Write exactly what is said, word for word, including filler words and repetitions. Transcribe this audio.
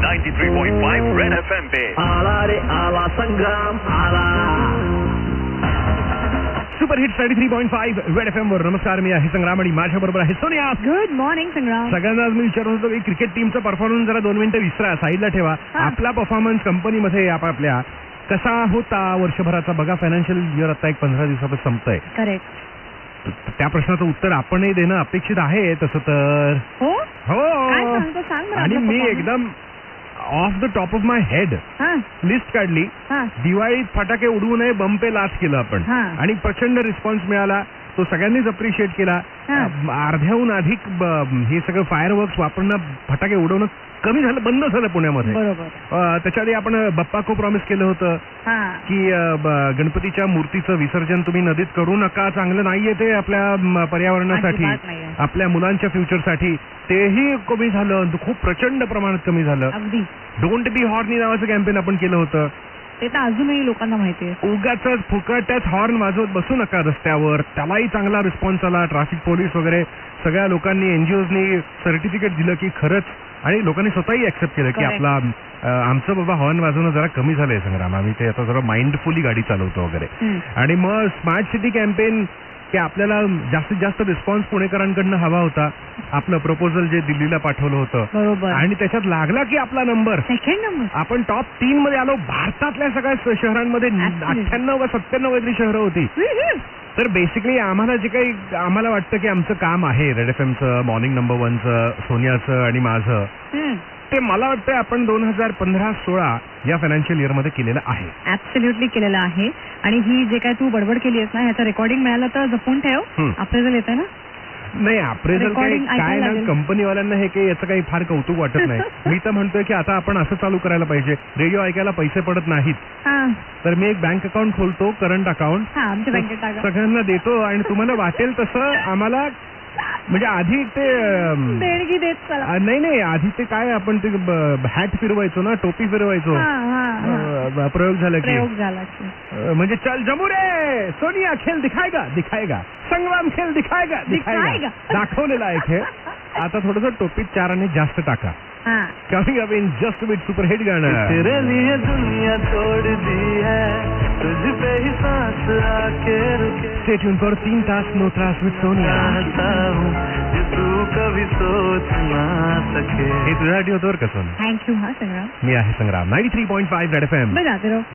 Ninety three point five red FM पे आला रे आला संग्राम आला. Super hits ninety three point five red FM वर. नमस्कार, मी आहे संग्राम आणि माझ्या बरोबर आहे सोनिया. गुड मॉर्निंग संग्राम. सगळ्यांना आज मी विचारत होतो की क्रिकेट टीमचा परफॉर्मन्स जरा दोन मिनिटं विसरा, साईडला ठेवा. आपला परफॉर्मन्स कंपनीमध्ये आपापल्या कसा होता वर्षभराचा बघा. फायनान्शियल इयर आता एक पंधरा दिवसातच संपतंय. करेक्ट. त्या प्रश्नाचं उत्तर आपणही देणं अपेक्षित आहे. तसं तर हो हो काय सांगतो सांग मला. आणि आपला मी performance. एकदम off the top of my head हा लिस्ट काढली. हा दिवाळीत फटाके उडवू नये, बम पे लाच केलं आपण हा. आणि प्रचंड रिस्पॉन्स मिळाला. तो सगळ्यांनीच अप्रिशिएट केला. हा. अर्ध्याहून अधिक ब- हे सगळं फायरवर्क्स वापरणं, फटाके उडवणं कमी झालं, बंद झालं पुण्यामध्ये. बरोबर. अ, त्याच्या आधी आपण बप्पा को प्रॉमिस केलं होतं हा की अ, ब- गणपतीच्या मूर्तीचं विसर्जन तुम्ही नदीत करू नका, चांगलं नाहीये ते आपल्या म, पर्यावरणासाठी, अजिबात नाहीये. आपल्या मुलांच्या फ्युचरसाठी. तेही कमी झालं, खूप प्रचंड प्रमाणात कमी झालं. अगदी. डोंट बी हॉर्नी नावाचं कॅम्पेन आपण केलं होतं. ते तर अजूनही लोकांना माहिती आहे. उगाच फुकटच हॉर्न वाजवत बसू नका रस्त्यावर. त्यालाही चांगला रिस्पॉन्स आला. ट्रॅफिक पोलीस वगैरे सगळ्या लोकांनी, एनजीओनी सर्टिफिकेट दिलं की खरंच, आणि लोकांनी स्वतःही ऍक्सेप्ट केलं की Correct. आपला अ, आमचं बाबा हॉर्न वाजवणं जरा कमी झालंय संग्राम, आम्ही ते आता जरा माइंडफुली गाडी चालवतो वगैरे. हम्म. आणि मग स्मार्ट सिटी कॅम्पेन की आपल्याला जास्तीत जास्त रिस्पॉन्स पुणेकरांकडनं हवा होता. आपलं प्रपोजल जे दिल्लीला पाठवलं होतं बरोबर. आणि त्याच्यात लागला की आपला नंबर. Second number. आपण टॉप तीन मध्ये आलो. भारतातल्या सगळ्या श- शहरांमध्ये Absolutely. अठ्ठ्याण्णव का सत्त्याण्णव काहीतरी शहरं होती. तर बेसिकली आम्हाला जे काही आम्हाला वाटतं की आमचं काम आहे रेड एफ एमचं, मॉर्निंग नंबर वनचं, सोनियाचं आणि माझं, हम्म. ते मला वाटतं आपण दोन हजार पंधरा सोळा या फायनान्शियल इयर मध्ये केलेलं आहे. ऍब्सोल्युटली केलेलं आहे. आणि ही जे काय तू बडबड केली आहेस ना, ह्याचं रेकॉर्डिंग मिळालं तर जपून ठेव. हम्म. अप्रेझल येतं ना. नाही, अप्रेझल काय Recording काय ऐकायला ना, लागेल. कंपनीवाल्यांना हे काही याचं काही फार कौतुक वाटत नाही. मी तर म्हणतोय की आता आपण असं चालू करायला पाहिजे. रेडिओ ऐकायला पैसे पडत नाहीत, हा तर मी एक बँक अकाउंट खोलतो, करंट अकाउंट, हा आमच्या बँकेत टाका. सगळ्यांना देतो आणि तुम्हाला वाटेल तसं आम्हाला, म्हणजे आधी ते अम, देणगी देत चला. अ, नाही नाही आधी ते काय आपण ते हॅट फिरवायचो ना, टोपी फिरवायचो. हा, हा, हा. अ, प्रयोग झाला की प्रयोग झाला की. अ, म्हणजे चल जमू रे, सोनिया खेळ दिखाएगा दिखाएगा, संग्राम खेळ दिखाएगा दिखाएगा, दिखाएगा. दाखवलेला आहे खेळ. आता थोडस टोपीत चार आणि जास्त टाका. हा coming up in just with super hit गाणं. तेरे लिए दुनिया तोड़ दी है, तुझ पे ही सांस आके रुके. स्टे ट्यून फॉर तीन तास नो त्रास विथ सोनिया. चाहता हूँ जो तू कभी सोच ना सके. हे तुझ्यासाठी होतं बरं का सोन. थँक्यू. हा संग्राम. मी आहे Sangram. Ninety three point five red F M. बजाते रहो.